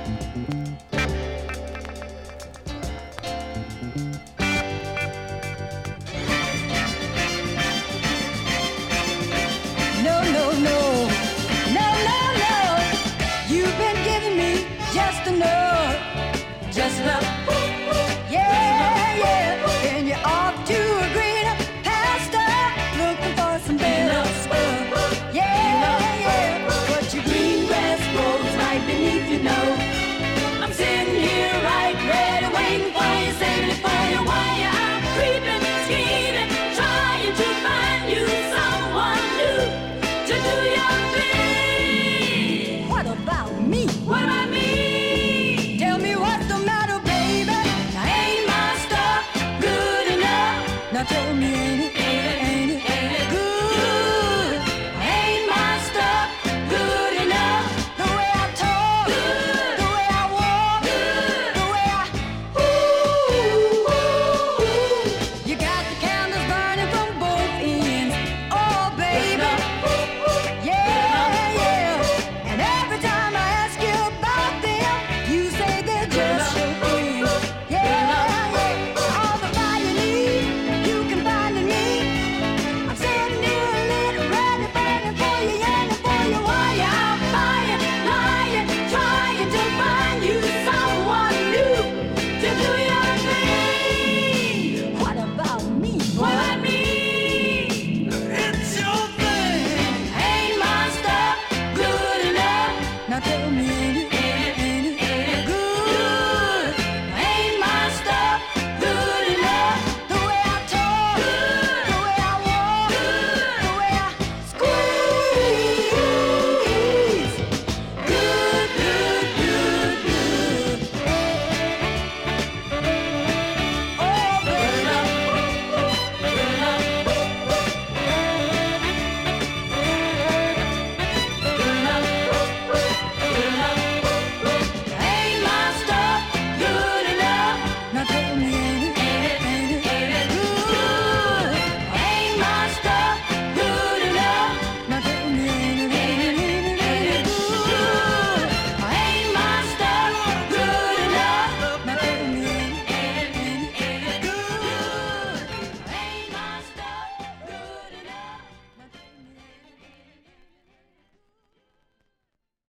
No, no, no, no, no, no. You've been giving me just enough, just enough. Yeah, yeah. And you're off to a greener pasture, looking for some better stuff. Yeah, yeah. But your green grass grows right beneath your nose. I'm sitting